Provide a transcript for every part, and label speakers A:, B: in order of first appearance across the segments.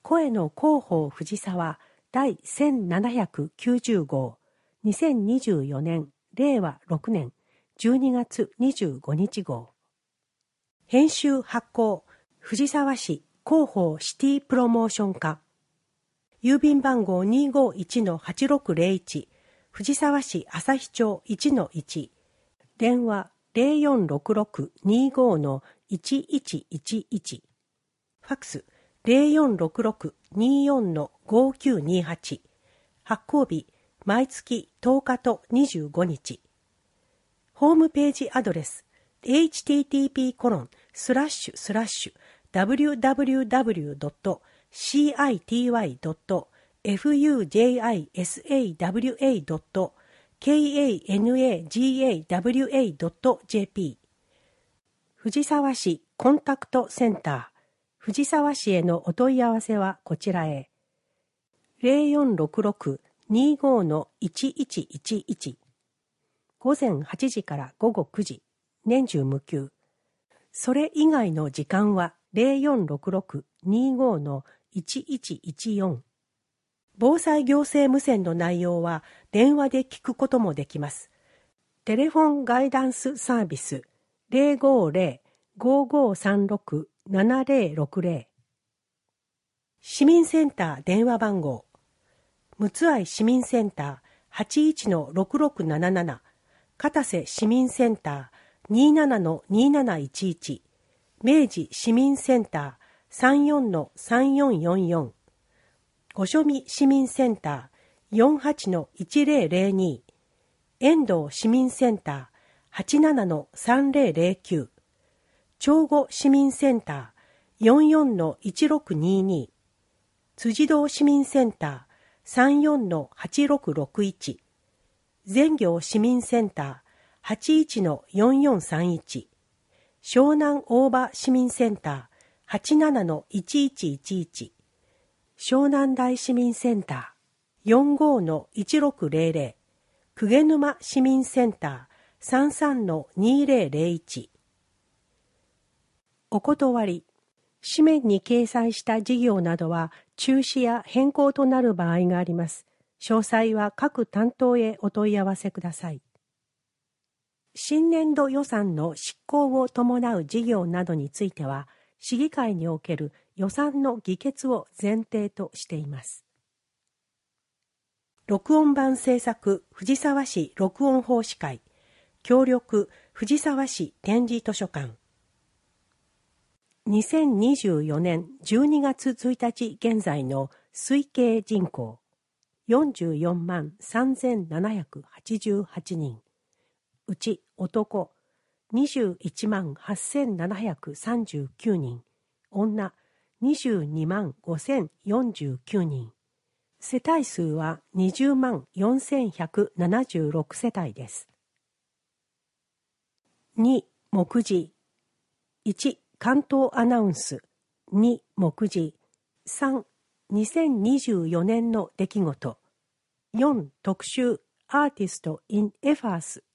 A: 声の広報藤沢第1790号2024年令和6年12月25日号。編集発行藤沢市広報シティプロモーション課。郵便番号 251-8601 藤沢市旭町 1-1。電話 0466-25-1111。ファックス 0466-24-5928。発行日毎月10日と25日。ホームページアドレス http://www.citiwa.fujisawa.jp 藤沢市コンタクトセンター藤沢市へのお問い合わせはこちらへ。0466-25-1111。午前8時から午後9時。年中無休。それ以外の時間は 0466-25-1114。防災行政無線の内容は電話で聞くこともできます。テレフォンガイダンスサービス 050-5536-7060。市民センター電話番号。むつあい市民センター 81-6677。片瀬市民センター 27-2711。明治市民センター 34-3444。御所見市民センター 48-1002。遠藤市民センター 87-3009。長後市民センター 44-1622。辻堂市民センター 34-8661。全行市民センター 81-4431。湘南大場市民センター 87-1111。湘南台市民センター 45-1600。鵠沼市民センター 33-2001。お断り。紙面に掲載した事業などは中止や変更となる場合があります。詳細は各担当へお問い合わせください。新年度予算の執行を伴う事業などについては、市議会における予算の議決を前提としています。録音版制作藤沢市録音奉仕会。協力藤沢市展示図書館。2024年12月1日現在の推計人口44万3788人。うち男21万8739人。女22万5049人。世帯数は20万4176世帯です。2、目次。1、関東アナウンス。2、目次。3、2024年の出来事。4、特集アーティスト in エファース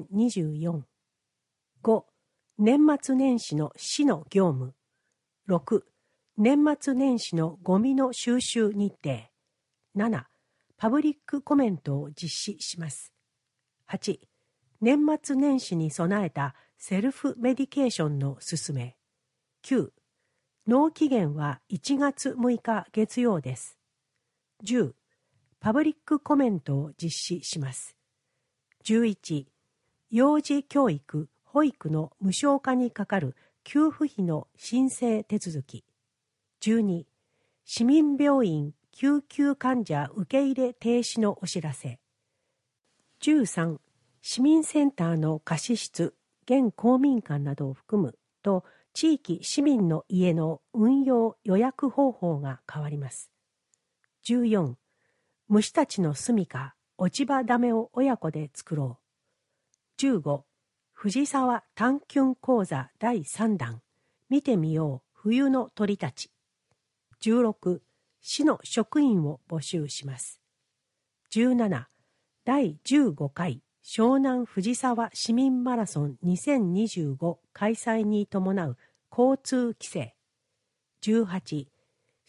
A: 2024。5、年末年始の市の業務。6、年末年始のゴミの収集日程。7、パブリックコメントを実施します。8、年末年始に備えたセルフメディケーションの勧め。9、納期限は1月6日月曜です。10、パブリックコメントを実施します。11、幼児教育・保育の無償化にかかる給付費の申請手続き。12、市民病院救急患者受け入れ停止のお知らせ。13、市民センターの貸し室、現公民館などを含むと地域市民の家の運用予約方法が変わります。14、虫たちの住処、落ち葉だめを親子で作ろう。15、藤沢探キュン講座第3弾、見てみよう冬の鳥たち。16、市の職員を募集します。17、第15回湘南藤沢市民マラソン2025開催に伴う交通規制。18、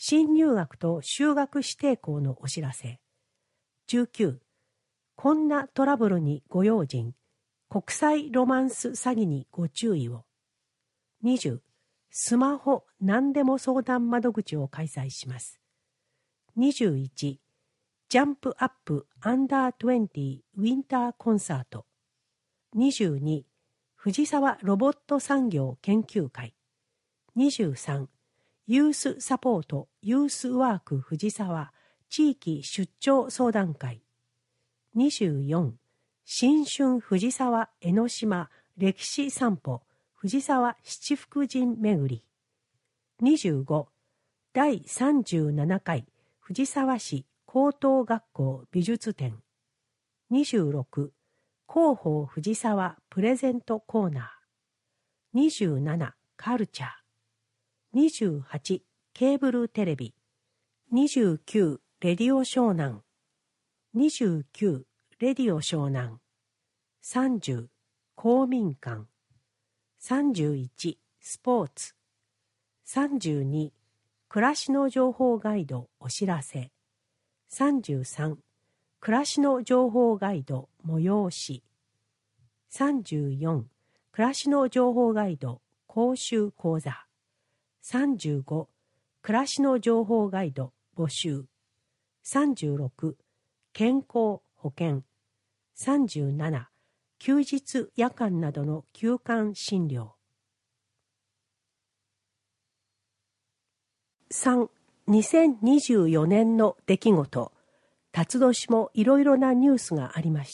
A: 新入学と修学指定校のお知らせ。19、こんなトラブルにご用心。国際ロマンス詐欺にご注意を。20、スマホ何でも相談窓口を開催します。21、ジャンプアップアンダー20ウィンターコンサート。22、藤沢ロボット産業研究会。23、ユースサポートユースワーク藤沢地域出張相談会。24、新春藤沢江ノ島歴史散歩藤沢七福神巡り。25、第37回藤沢市高等学校美術展。26、広報藤沢プレゼントコーナー。27、カルチャー。28、ケーブルテレビ。29、レディオ湘南。29、レディオ湘南。30、公民館。31、スポーツ。32、暮らしの情報ガイドお知らせ。33、暮らしの情報ガイド催し。34、暮らしの情報ガイド講習講座。35、暮らしの情報ガイド募集。36、健康保険。37、休日夜間などの休館診療。3、2024年の出来事。辰年もいろいろなニュースがありました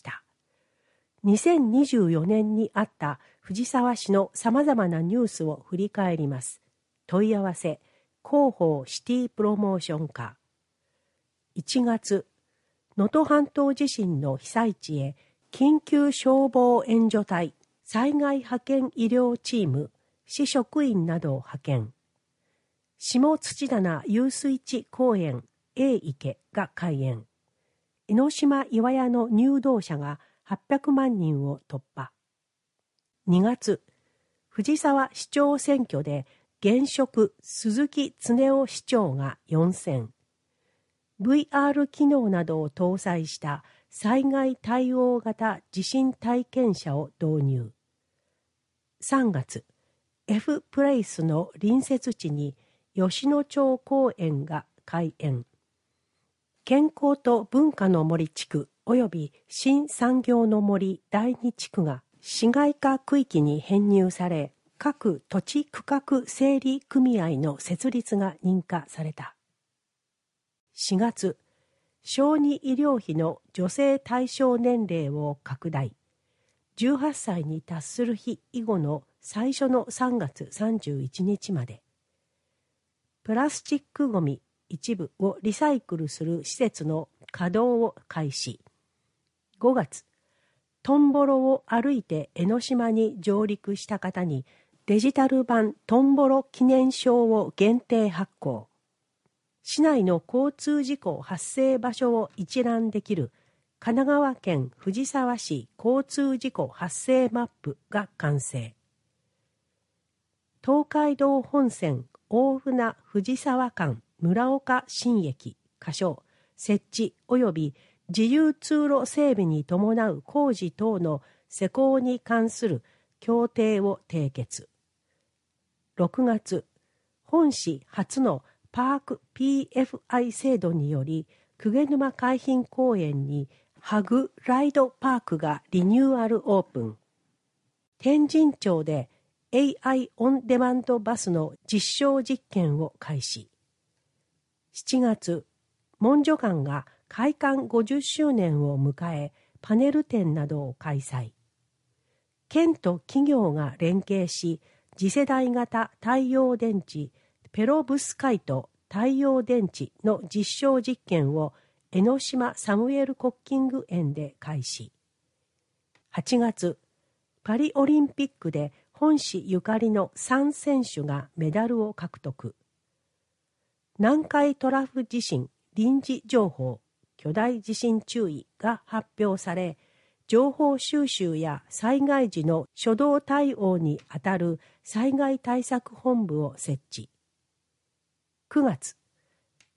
A: 。2024年にあった藤沢市のさまざまなニュースを振り返ります。問い合わせ、広報シティプロモーション課。1月、能登半島地震の被災地へ緊急消防援助隊、災害派遣医療チーム、市職員などを派遣。下土棚遊水地公園 A 池が開園。江ノ島岩屋の入道者が800万人を突破。2月、藤沢市長選挙で現職鈴木恒夫市長が4選。VR 機能などを搭載した災害対応型地震体験車を導入。3月、F プレイスの隣接地に吉野町公園が開園。健康と文化の森地区及び新産業の森第2地区が市街化区域に編入され、各土地区画整理組合の設立が認可された。4月、小児医療費の助成対象年齢を拡大。18歳に達する日以後の最初の3月31日まで。プラスチックごみ一部をリサイクルする施設の稼働を開始。5月、トンボロを歩いて江ノ島に上陸した方にデジタル版トンボロ記念証を限定発行。市内の交通事故発生場所を一覧できる神奈川県藤沢市交通事故発生マップが完成。東海道本線大船藤沢間村岡新駅箇所設置及び自由通路整備に伴う工事等の施工に関する協定を締結。6月、本市初のパーク PFI 制度により、鵠沼海浜公園にハグライドパークがリニューアルオープン。天神町で AI オンデマンドバスの実証実験を開始。7月、文書館が開館50周年を迎え、パネル展などを開催。県と企業が連携し、次世代型太陽電池ペロブスカイト太陽電池の実証実験を江ノ島サムエルコッキング園で開始。8月、パリオリンピックで本市ゆかりの3選手がメダルを獲得。南海トラフ地震臨時情報巨大地震注意が発表され、情報収集や災害時の初動対応にあたる災害対策本部を設置。9月、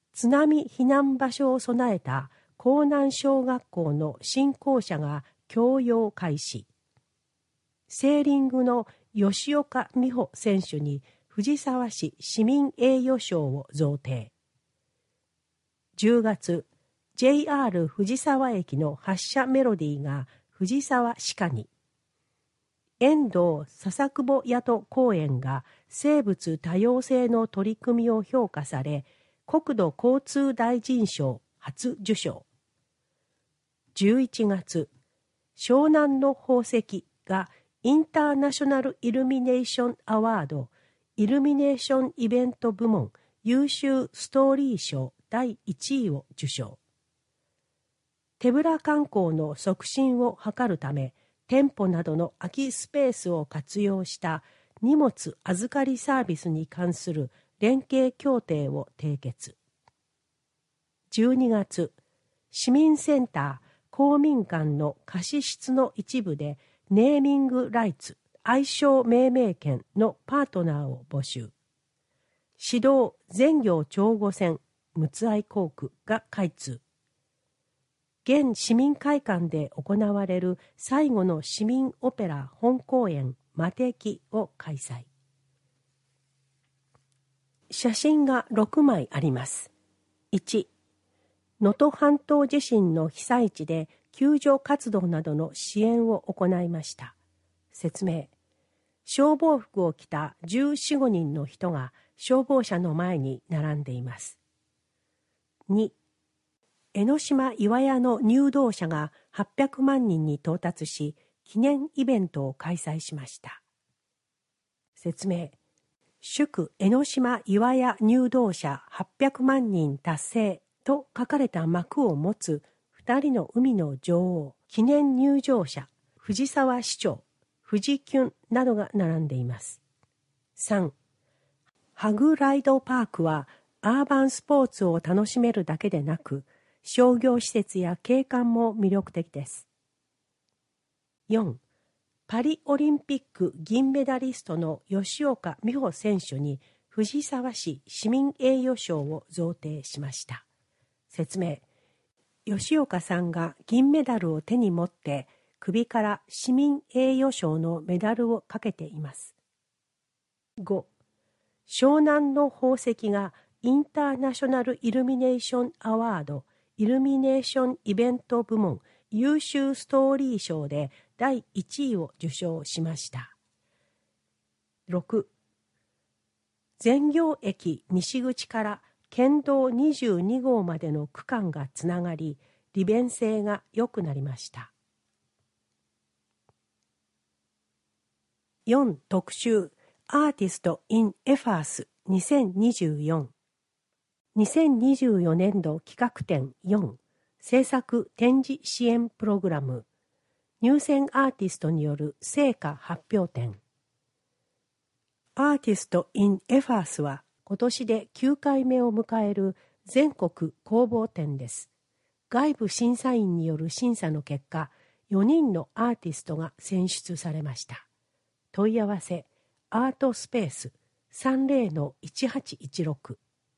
A: 津波避難場所を備えた江南小学校の新校舎が供用開始。セーリングの吉岡美穂選手に藤沢市市民栄誉賞を贈呈。10月、JR 藤沢駅の発車メロディーが藤沢歯科に。遠藤笹久保谷戸公園が生物多様性の取り組みを評価され、国土交通大臣賞初受賞。11月、湘南の宝石がインターナショナルイルミネーションアワードイルミネーションイベント部門優秀ストーリー賞第1位を受賞。手ぶら観光の促進を図るため、店舗などの空きスペースを活用した荷物預かりサービスに関する連携協定を締結。12月、市民センター公民館の貸し室の一部でネーミングライツ愛称命名権のパートナーを募集。指導全行長後線陸奥愛航空が開通。現市民会館で行われる最後の市民オペラ本公演魔敵を開催。写真が6枚あります。1、能登半島地震の被災地で救助活動などの支援を行いました。説明。消防服を着た14、15人の人が消防車の前に並んでいます。2、江ノ島岩屋の入道者が800万人に到達し、記念イベントを開催しました。説明。祝江ノ島岩屋入道者800万人達成と書かれた幕を持つ2人の海の女王記念入場者藤沢市長藤キュンなどが並んでいます。3、ハグライドパークはアーバンスポーツを楽しめるだけでなく、商業施設や景観も魅力的です。4、パリオリンピック銀メダリストの吉岡美穂選手に藤沢市市民栄誉賞を贈呈しました。説明。吉岡さんが銀メダルを手に持って首から市民栄誉賞のメダルをかけています。5、湘南の宝石がインターナショナルイルミネーションアワードイルミネーションイベント部門優秀ストーリー賞で第1位を受賞しました。6、全行駅西口から県道22号までの区間がつながり、利便性が良くなりました。4特集アーティスト in エファース2024 2024年度企画展4制作展示支援プログラム入選アーティストによる成果発表展。アーティスト in エファースは今年で9回目を迎える全国公募展です。外部審査員による審査の結果、4人のアーティストが選出されました。問い合わせアートスペース 30-1816。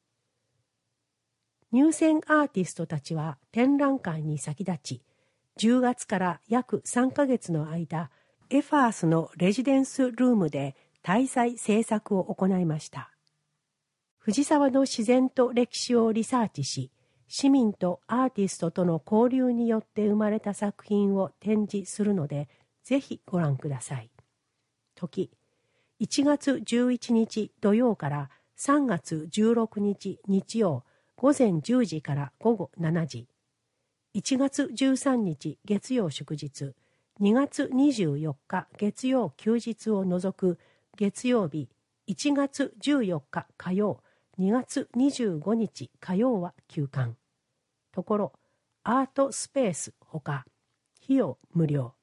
A: 入選アーティストたちは展覧会に先立ち、10月から約3ヶ月の間、エファースのレジデンスルームで滞在制作を行いました。藤沢の自然と歴史をリサーチし、市民とアーティストとの交流によって生まれた作品を展示するので、ぜひご覧ください。時、1月11日土曜から3月16日日曜午前10時から午後7時、1月13日月曜祝日、2月24日月曜休日を除く月曜日、1月14日火曜、2月25日火曜は休館。ところ、アートスペースほか、費用無料。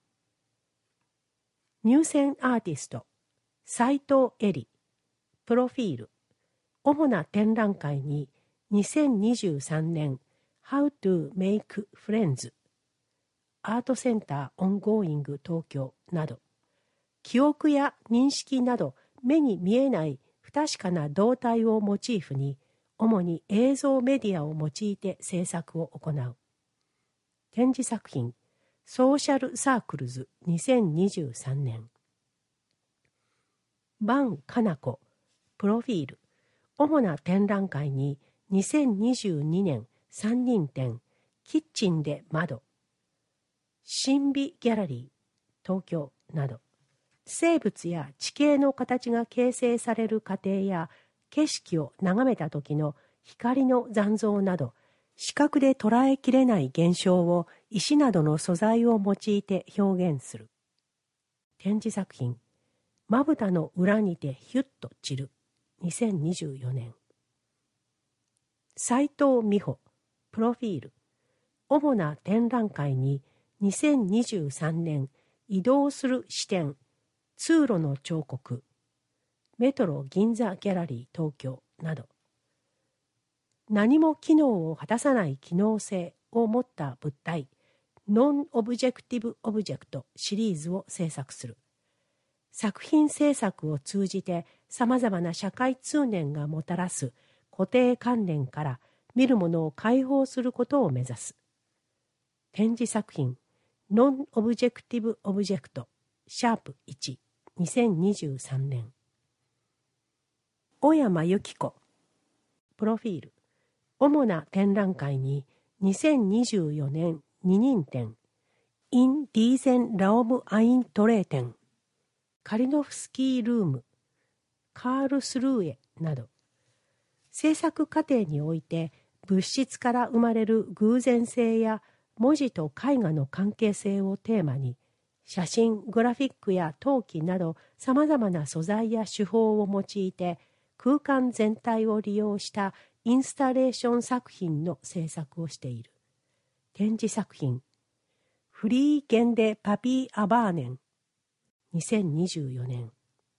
A: 入選アーティスト、斉藤恵里、プロフィール、主な展覧会に2023年 How to Make Friends、アートセンターオンゴーイング東京など、記憶や認識など目に見えない不確かな動態をモチーフに主に映像メディアを用いて制作を行う。展示作品、ソーシャルサークルズ2023年。バン・カナコ、プロフィール、主な展覧会に2022年3人展、キッチンで窓、神美ギャラリー、東京など、生物や地形の形が形成される過程や景色を眺めた時の光の残像など、視覚で捉えきれない現象を石などの素材を用いて表現する。展示作品、まぶたの裏にてヒュッと散る、2024年。斉藤美穂、プロフィール、主な展覧会に2023年移動する視点、通路の彫刻、メトロ銀座ギャラリー東京など、何も機能を果たさない機能性を持った物体、ノンオブジェクティブオブジェクトシリーズを制作する。作品制作を通じてさまざまな社会通念がもたらす固定観念から見るものを解放することを目指す。展示作品、ノンオブジェクティブオブジェクトシャープ1、2023年。小山由紀子、プロフィール、主な展覧会に2024年2人展、イン・ディーゼン・ラオム・アイントレー展、カリノフスキールーム、カールスルーエなど、制作過程において物質から生まれる偶然性や文字と絵画の関係性をテーマに、写真、グラフィックや陶器などさまざまな素材や手法を用いて空間全体を利用したインスタレーション作品の制作をしている。展示作品、フリーゲンデ・パピー・アバーネン、2024年。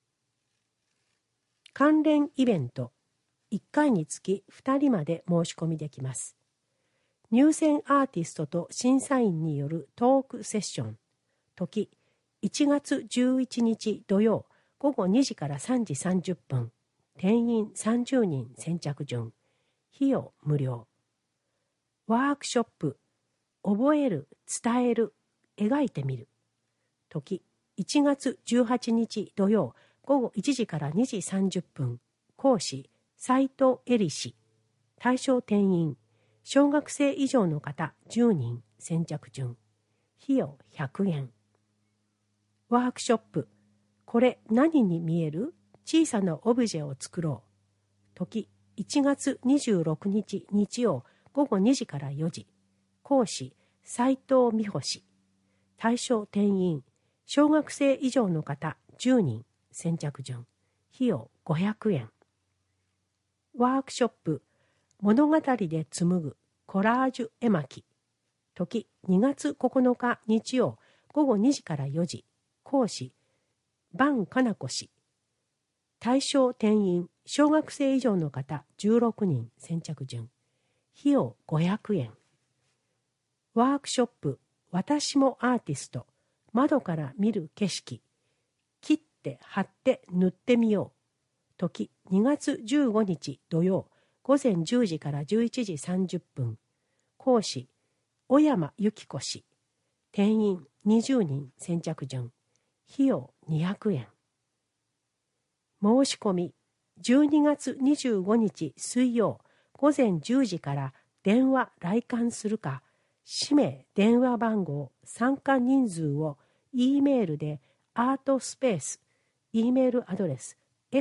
A: 関連イベント、1回につき2人まで申し込みできます。入選アーティストと審査員によるトークセッション、時1月11日土曜午後2時から3時30分、定員30人先着順、費用無料。ワークショップ、覚える、伝える、描いてみる、時1月18日土曜午後1時から2時30分、講師斉藤恵里氏、対象定員小学生以上の方10人先着順、費用100円。ワークショップ、これ何に見える？小さなオブジェを作ろう、時1月26日日曜午後2時から4時、講師斉藤美穂氏、対象定員小学生以上の方10人先着順、費用500円。ワークショップ、物語で紡ぐコラージュ絵巻、時2月9日日曜午後2時から4時、講師バン・カナコ氏、対象定員小学生以上の方16人先着順、費用500円。ワークショップ、私もアーティスト、窓から見る景色、切って貼って塗ってみよう、時2月15日土曜午前10時から11時30分、講師小山由紀子氏、定員20人先着順、費用200円。申し込み、12月25日水曜午前10時から電話来館するか、氏名、電話番号、参加人数を E メールでアートスペース、E メールアドレス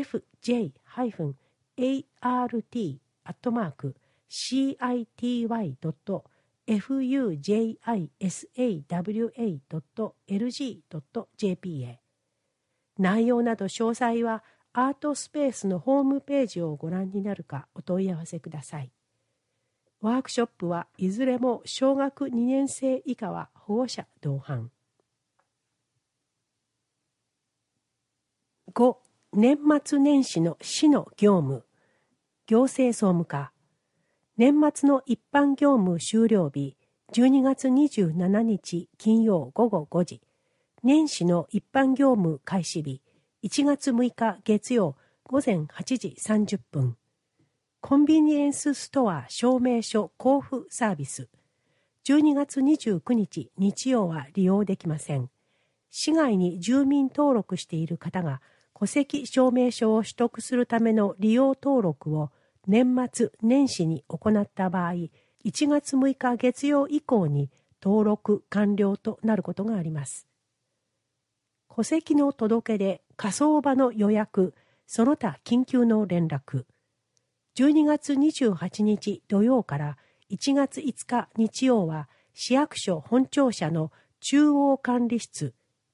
A: fj-city.fujisawa.lg.jp へ。内容など詳細はアートスペースのホームページをご覧になるかお問い合わせください。ワークショップはいずれも小学2年生以下は保護者同伴。5. 年末年始の市の業務、行政総務課。年末の一般業務終了日、12月27日金曜午後5時。年始の一般業務開始日、1月6日月曜午前8時30分。 コンビニエンスストア証明書交付サービス。12月29日日曜は利用できません。市外に住民登録している方が戸籍証明書を取得するための利用登録を年末年始に行った場合、1月6日月曜以降に登録完了となることがあります。戸籍の届け出、火葬場の予約、その他緊急の連絡。12月28日土曜から1月5日日曜は市役所本庁舎の中央管理室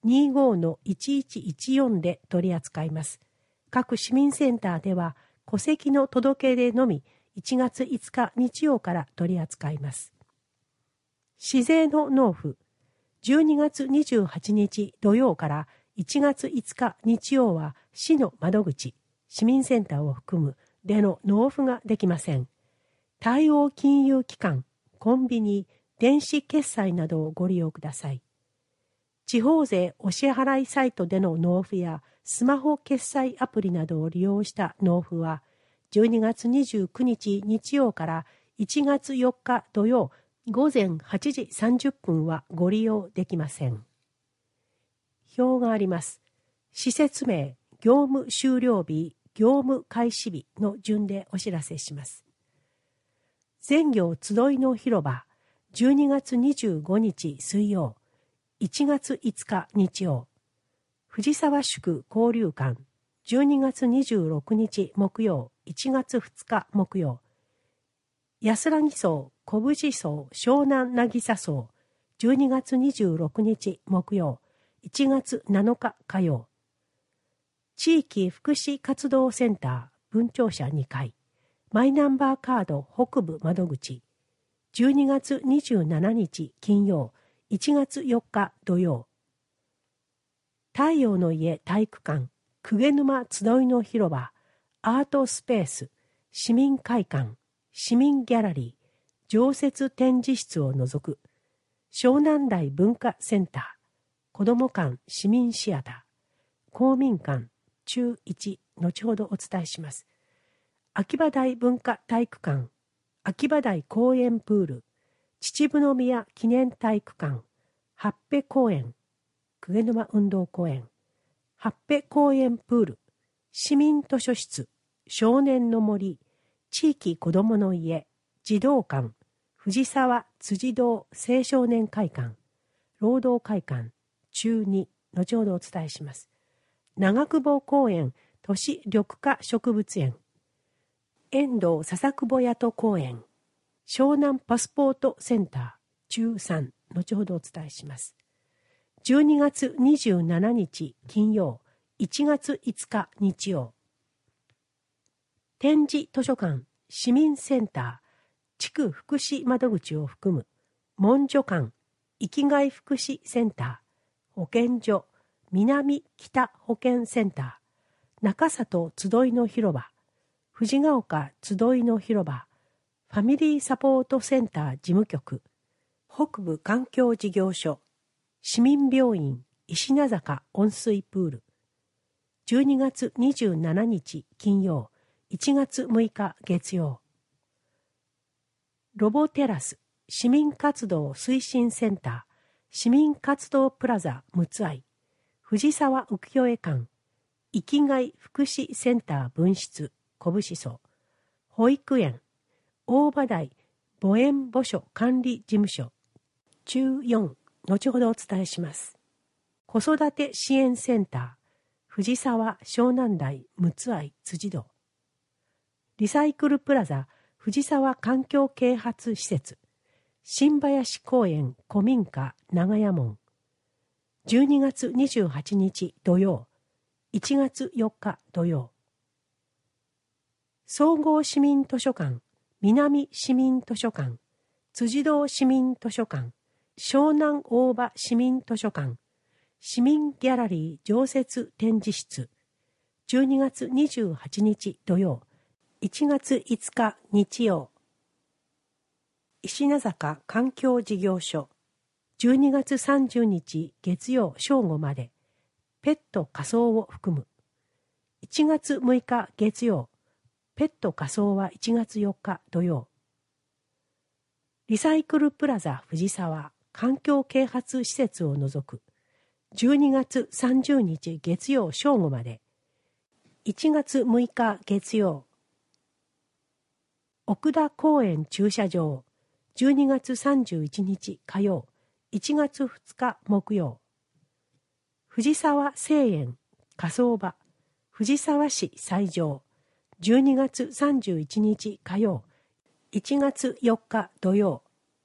A: 25-1114 で取り扱います。各市民センターでは戸籍の届け出のみ1月5日日曜から取り扱います。市税の納付。12月28日土曜から1月5日日曜は市の窓口、市民センターを含むでの納付ができません。対応金融機関、コンビニ、電子決済などをご利用ください。地方税お支払いサイトでの納付やスマホ決済アプリなどを利用した納付は12月29日日曜から1月4日土曜午前8時30分はご利用できません。表があります。施設名、業務終了日、業務開始日の順でお知らせします。全業集いの広場、12月25日水曜、1月5日日曜、藤沢宿交流館、12月26日木曜、1月2日木曜、安らぎ荘、小淵荘、湘南渚荘、12月26日木曜、1月7日火曜、地域福祉活動センター分庁舎2階、マイナンバーカード北部窓口、12月27日金曜、1月4日土曜、太陽の家体育館、鵠沼集いの広場、アートスペース、市民会館、市民ギャラリー、常設展示室を除く、湘南台文化センター、子ども館市民シアター、公民館、中1、後ほどお伝えします。秋葉台文化体育館、秋葉台公園プール、秩父宮記念体育館、八辺公園、鵠沼運動公園、八辺公園プール、市民図書室、少年の森、地域子どもの家、児童館、藤沢辻堂青少年会館、労働会館、中2、後ほどお伝えします。長久保公園都市緑化植物園、遠藤笹久保谷戸公園、湘南パスポートセンター中3、後ほどお伝えします。12月27日金曜、1月5日日曜、展示図書館市民センター地区福祉窓口を含む文書館生きがい福祉センター保健所南北保健センター中里集いの広場藤ヶ丘集いの広場ファミリーサポートセンター事務局北部環境事業所市民病院石名坂温水プール12月27日金曜1月6日月曜ロボテラス市民活動推進センター市民活動プラザむつあい藤沢浮世絵館生きがい福祉センター分室小淵荘保育園大場台母園母所管理事務所中4後ほどお伝えします。子育て支援センター藤沢湘南台むつあい辻堂リサイクルプラザ藤沢環境啓発施設新林公園古民家長屋門12月28日土曜1月4日土曜総合市民図書館南市民図書館辻堂市民図書館湘南大場市民図書館市民ギャラリー常設展示室12月28日土曜1月5日日曜石名坂環境事業所12月30日月曜正午までペット仮装を含む1月6日月曜ペット火葬は1月4日土曜。リサイクルプラザ藤沢環境啓発施設を除く12月30日月曜正午まで。1月6日月曜。奥田公園駐車場12月31日火曜。1月2日木曜。藤沢聖園火葬場藤沢市斎場12月31日火曜。1月4日土曜。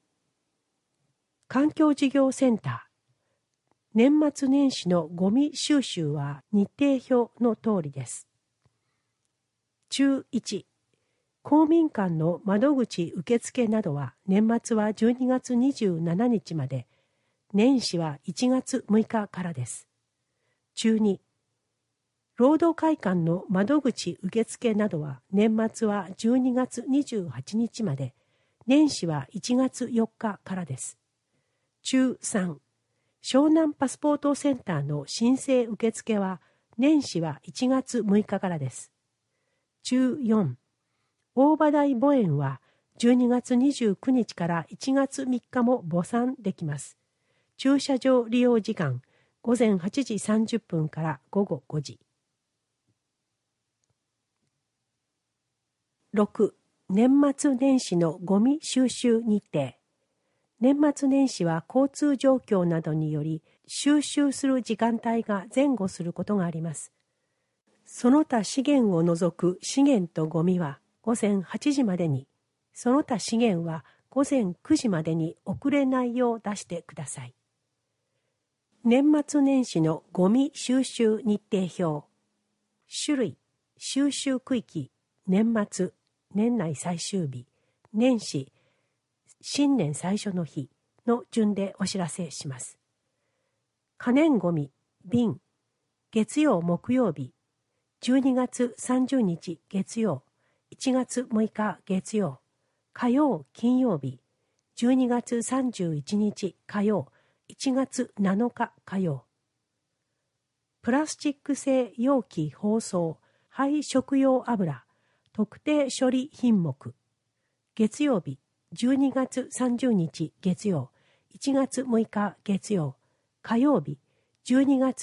A: 環境事業センター年末年始のゴミ収集は日程表の通りです。中1、公民館の窓口受付などは年末は12月27日まで、年始は1月6日からです。中2、労働会館の窓口受付などは年末は12月28日まで、年始は1月4日からです。中3、湘南パスポートセンターの申請受付は年始は1月6日からです。中4、大場台墓園は12月29日から1月3日も墓参できます。駐車場利用時間午前8時30分から午後5時。6、年末年始のゴミ収集日程。年末年始は交通状況などにより収集する時間帯が前後することがあります。その他資源を除く資源とゴミは午前8時までに、その他資源は午前9時までに遅れないよう出してください。年末年始のゴミ収集日程表。種類、収集区域、年末、年内最終日、年始、新年最初の日の順でお知らせします。可燃ごみ、瓶、月曜木曜日、12月30日月曜、1月6日月曜、火曜金曜日、12月31日火曜、1月7日火曜。プラスチック製容器包装、廃食用油、特定処理品目、月曜日、12月30日月曜、1月6日月曜、火曜日、12月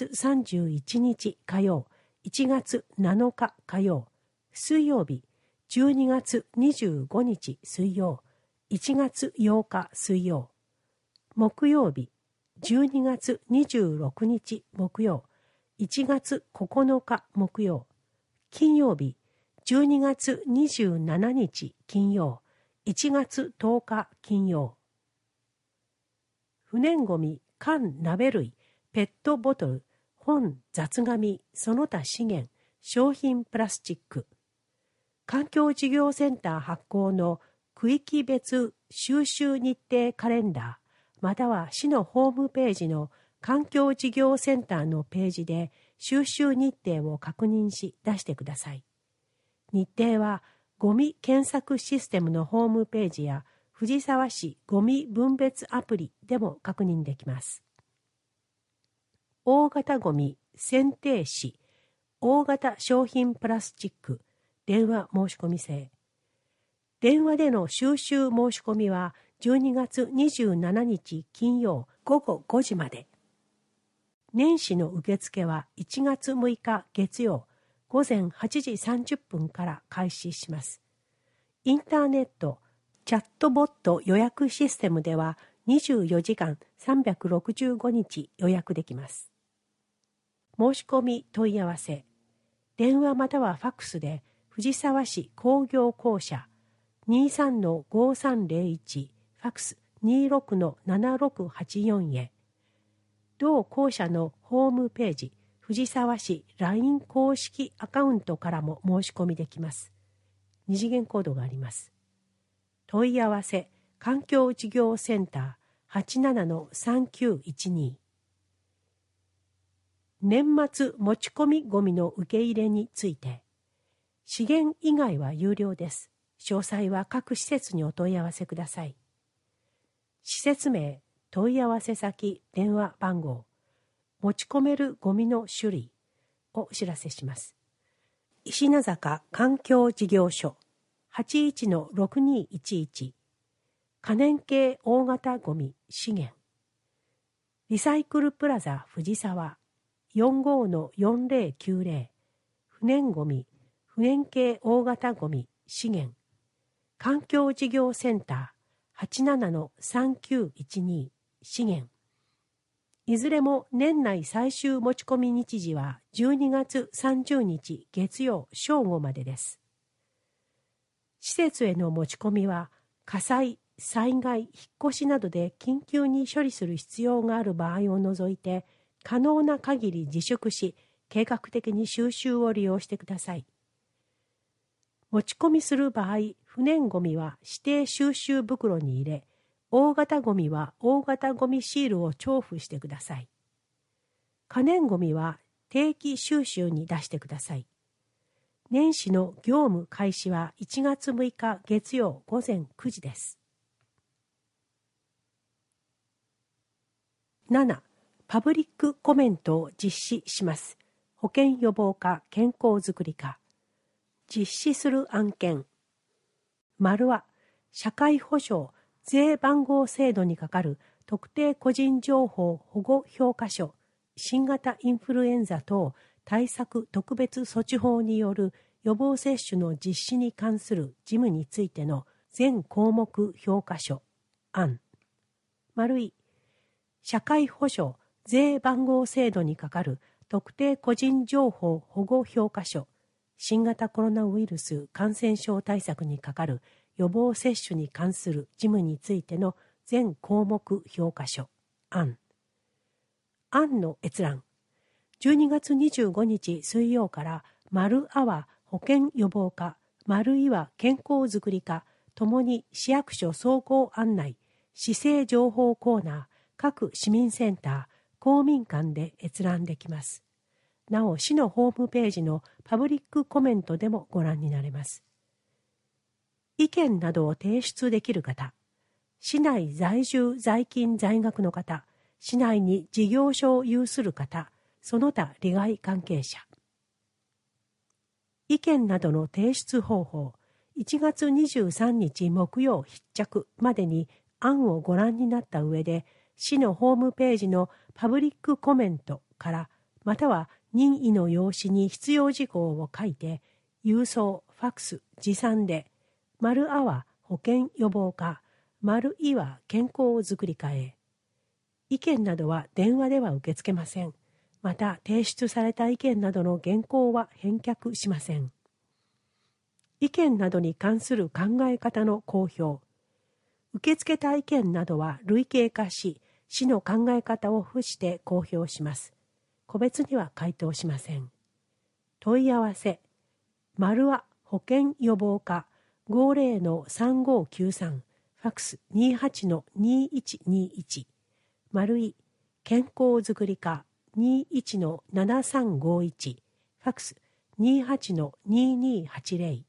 A: 31日火曜、1月7日火曜、水曜日、12月25日水曜、1月8日水曜、木曜日、12月26日木曜、1月9日木曜、金曜日、12月27日金曜、1月10日金曜。不燃ごみ、缶鍋類、ペットボトル、本、雑紙、その他資源、商品プラスチック。環境事業センター発行の区域別収集日程カレンダー、または市のホームページの環境事業センターのページで収集日程を確認し出してください。日程はゴミ検索システムのホームページや藤沢市ゴミ分別アプリでも確認できます。大型ゴミ選定士、大型商品プラスチック、電話申し込み制。電話での収集申し込みは12月27日金曜午後5時まで。年始の受付は1月6日月曜午前8時30分から開始します。インターネット、チャットボット予約システムでは24時間365日予約できます。申し込み問い合わせ。電話またはファックスで藤沢市工業公社 23-5301 ファックス 26-7684 へ。同公社のホームページ藤沢市 LINE 公式アカウントからも申し込みできます。二次元コードがあります。問い合わせ環境事業センター 87-3912。年末持ち込みゴミの受け入れについて。資源以外は有料です。詳細は各施設にお問い合わせください。施設名、問い合わせ先、電話番号、持ち込めるゴミの種類をお知らせします。 石名坂環境事業所 81-6211 可燃系大型ごみ資源リサイクルプラザ藤沢 45-4090 不燃ごみ不燃系大型ごみ資源環境事業センター 87-3912 資源いずれも年内最終持ち込み日時は12月30日月曜正午までです。施設への持ち込みは火災、災害、引っ越しなどで緊急に処理する必要がある場合を除いて可能な限り自粛し計画的に収集を利用してください。持ち込みする場合、不燃ごみは指定収集袋に入れ、大型ごみは大型ごみシールを重複してください。可燃ごみは定期収集に出してください。年始の業務開始は1月6日月曜午前9時です。7. パブリックコメントを実施します。保健予防課、健康づくり課。実施する案件。丸は、社会保障、税番号制度にかかる特定個人情報保護評価書、新型インフルエンザ等対策特別措置法による予防接種の実施に関する事務についての全項目評価書、案。丸い、社会保障、税番号制度にかかる特定個人情報保護評価書、新型コロナウイルス感染症対策にかかる予防接種に関する事務についての全項目評価書、案。案の閲覧。12月25日水曜から丸あは保健予防課、丸いは健康づくり課、ともに市役所総合案内、市政情報コーナー、各市民センター、公民館で閲覧できます。なお、市のホームページのパブリックコメントでもご覧になれます。意見などを提出できる方、市内在住在勤在学の方、市内に事業所を有する方、その他利害関係者。意見などの提出方法、1月23日木曜必着までに案をご覧になった上で、市のホームページのパブリックコメントから、または任意の用紙に必要事項を書いて、郵送、ファックス、持参で、丸あは保健予防課、丸いは健康づくり課へ。意見などは電話では受け付けません。また、提出された意見などの原稿は返却しません。意見などに関する考え方の公表。受け付けた意見などは類型化し、市の考え方を付して公表します。個別には回答しません。問い合わせ。丸は保健予防課 50-3593 ファックス 28-2121 丸い健康づくり課 21-7351 ファックス 28-2280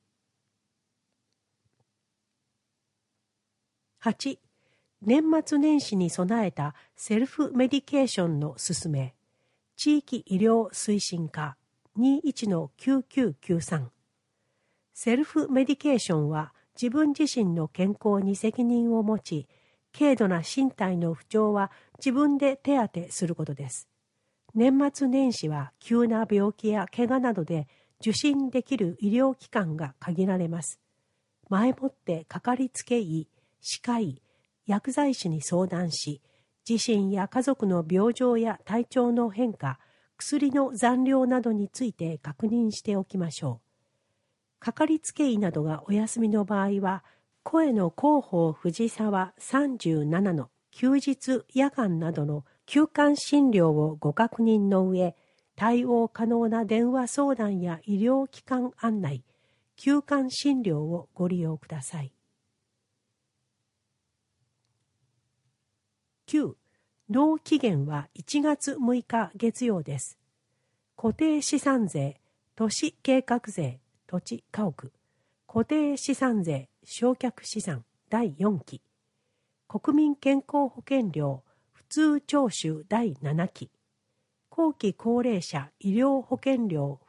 A: 8. 年末年始に備えたセルフメディケーションの勧め地域医療推進課 21-9993 セルフメディケーションは自分自身の健康に責任を持ち、軽度な身体の不調は自分で手当てすることです。年末年始は急な病気や怪我などで受診できる医療機関が限られます。前もってかかりつけ医、歯科医、薬剤師に相談し、自身や家族の病状や体調の変化、薬の残量などについて確認しておきましょう。かかりつけ医などがお休みの場合は、声の広報藤沢37の休日夜間などの休館診療をご確認の上、対応可能な電話相談や医療機関案内、休館診療をご利用ください。9. 納期限は1月6日月曜です。固定資産税、都市計画税、土地家屋、固定資産税、償却資産第4期、国民健康保険料、普通徴収第7期、後期高齢者医療保険料普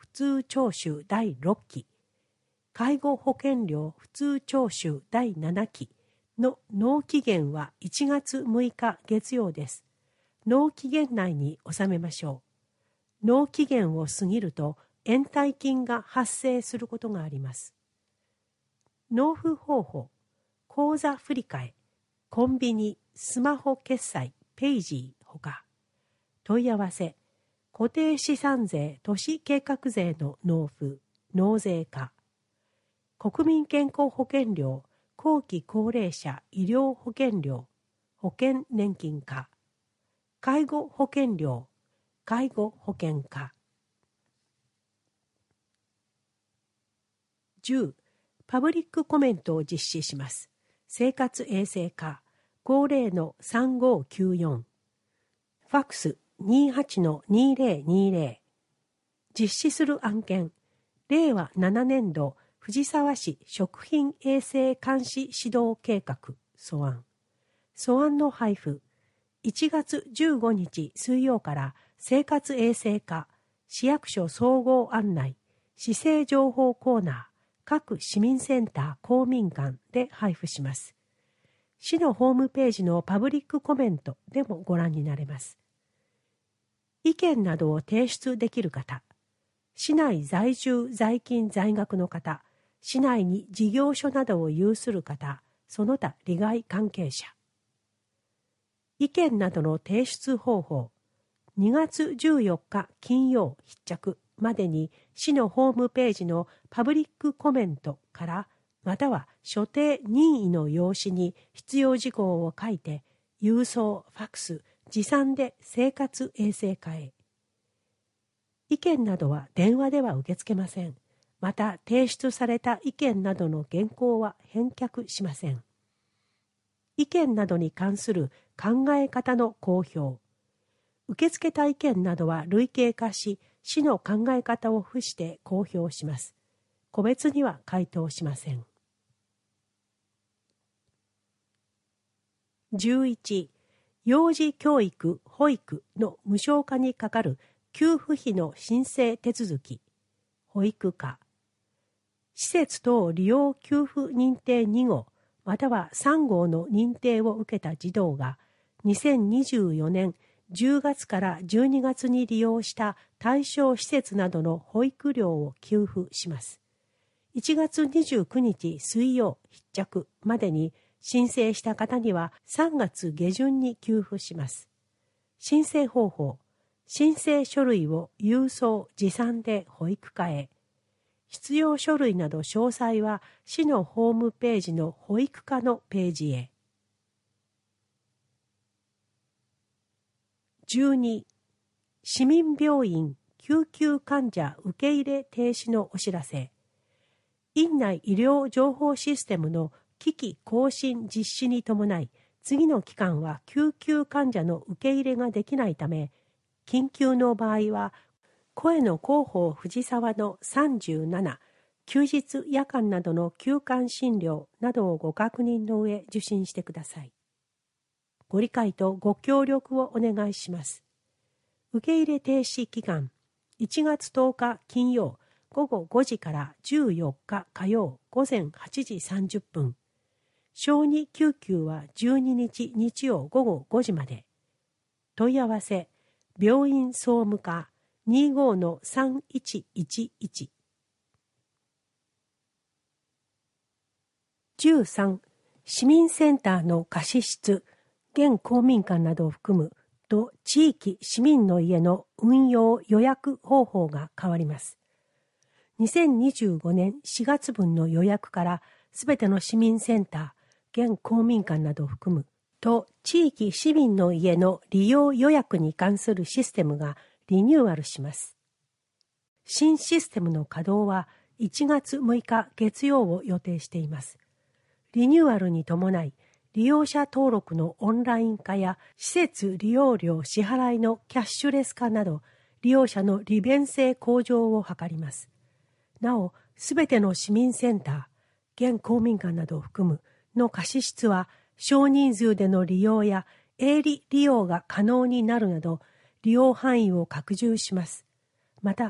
A: 普通徴収第6期、介護保険料普通徴収第7期の納期限は1月6日月曜です。納期限内に収めましょう。納期限を過ぎると延滞金が発生することがあります。納付方法、口座振替、コンビニ、スマホ決済、ペイジーほか、問い合わせ、固定資産税都市計画税の納付、納税課、国民健康保険料、後期高齢者医療保険料、保険年金課、介護保険料、介護保険課。10. パブリックコメントを実施します。生活衛生課 50-3594 ファックス 28-2020 実施する案件、令和7年度藤沢市食品衛生監視指導計画素案。素案の配布、1月15日水曜から生活衛生課市役所総合案内市政情報コーナー各市民センター公民館で配布します。市のホームページのパブリックコメントでもご覧になれます。意見などを提出できる方、市内在住在勤在学の方、市内に事業所などを有する方、その他利害関係者。意見などの提出方法、2月14日金曜必着までに市のホームページのパブリックコメントからまたは所定任意の用紙に必要事項を書いて郵送、ファックス、持参で生活衛生課へ。意見などは電話では受け付けません。また提出された意見などの原稿は返却しません。意見などに関する考え方の公表。受け付けた意見などは類型化し、市の考え方を付して公表します。個別には回答しません。11. 幼児教育・保育の無償化にかかる給付費の申請手続き、保育課。施設等利用給付認定2号または3号の認定を受けた児童が2024年10月から12月に利用した対象施設などの保育料を給付します。1月29日水曜必着までに申請した方には3月下旬に給付します。申請方法、申請書類を郵送・持参で保育課へ。必要書類など詳細は市のホームページの保育課のページへ。12. 市民病院救急患者受け入れ停止のお知らせ。院内医療情報システムの機器更新実施に伴い、次の期間は救急患者の受け入れができないため、緊急の場合は、声の広報藤沢の37、休日夜間などの休館診療などをご確認の上受診してください。ご理解とご協力をお願いします。受け入れ停止期間、1月10日金曜午後5時から14日火曜午前8時30分。小児救急は12日日曜午後5時まで。問い合わせ、病院総務課 25-3111。13. 市民センターの貸し室、現公民館などを含むと地域市民の家の運用予約方法が変わります。2025年4月分の予約からすべての市民センター、現公民館などを含むと地域市民の家の利用予約に関するシステムがリニューアルします。新システムの稼働は1月6日月曜を予定しています。リニューアルに伴い、利用者登録のオンライン化や施設利用料支払いのキャッシュレス化など、利用者の利便性向上を図ります。なお、すべての市民センター、現公民館などを含むの貸し室は、少人数での利用や営利利用が可能になるなど、利用範囲を拡充します。また、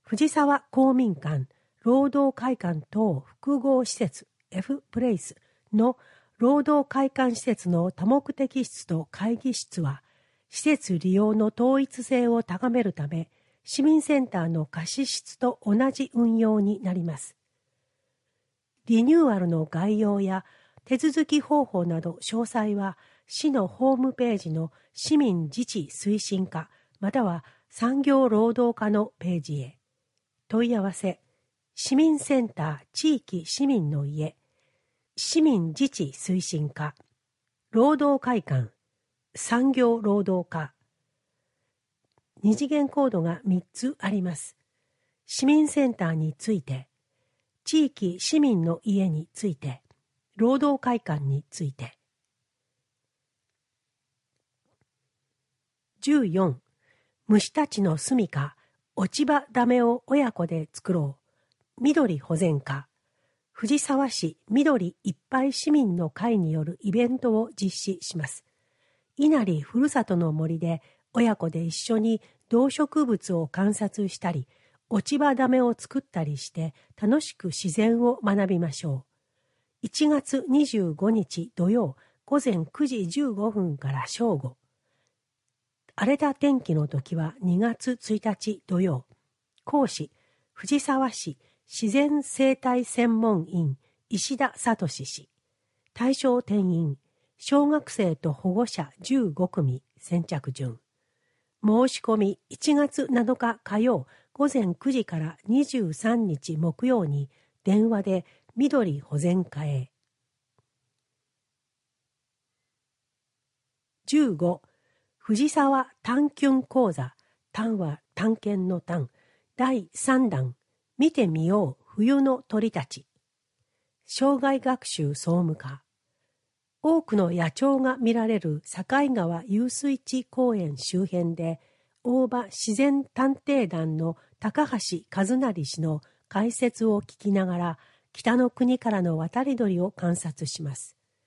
A: 藤沢公民館、労働会館等複合施設 F プレイスの労働会館施設の多目的室と会議室は、施設利用の統一性を高めるため、市民センターの貸し室と同じ運用になります。リニューアルの概要や手続き方法など詳細は、市のホームページの市民自治推進課または産業労働課のページへ。問い合わせ、市民センター地域市民の家、市民自治推進課、労働会館、産業労働課。二次元コードが3つあります。市民センターについて、地域市民の家について、労働会館について。14. 虫たちの住みか、落ち葉だめを親子で作ろう。緑保全課。藤沢市緑いっぱい市民の会によるイベントを実施します。稲荷ふるさとの森で親子で一緒に動植物を観察したり、落ち葉だめを作ったりして楽しく自然を学びましょう。1月25日土曜午前9時15分から正午。荒れた天気の時は2月1日土曜。講師、藤沢市自然生態専門員石田聡氏。対象定員、小学生と保護者15組先着順。申し込み1月7日火曜午前9時から23日木曜に電話で緑保全課へ。15. 藤沢探検講座、探は探検の探、第3弾、見てみよう冬の鳥たち。生涯学習総務課。多くの野鳥が見られる境川遊水地公園周辺で、大場自然探偵団の高橋和成氏の解説を聞きながら、北の国からの渡り鳥を観察します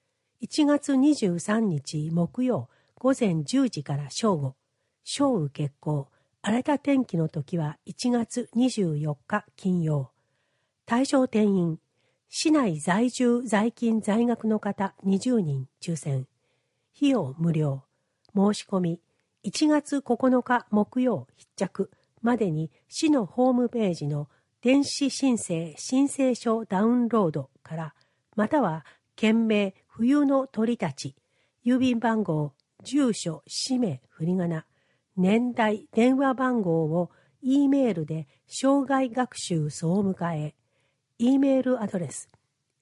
A: 。1月23日木曜午前10時から正午、小雨決行、荒れた天気の時は1月24日金曜。対象定員、市内在住在勤在学の方20人抽選。費用無料。申し込み、1月9日木曜必着までに市のホームページの電子申請申請書ダウンロードから、または件名冬の鳥たち、郵便番号、住所、氏名、振り仮名、年代、電話番号を E メールで生涯学習総務課へ。E メールアドレス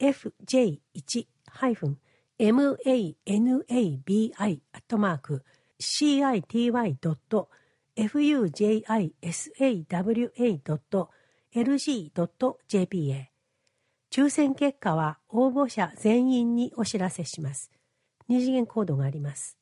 A: fj1-manabi.city.fujisawa.lg.jp へ。抽選結果は応募者全員にお知らせします。二次元コードがあります。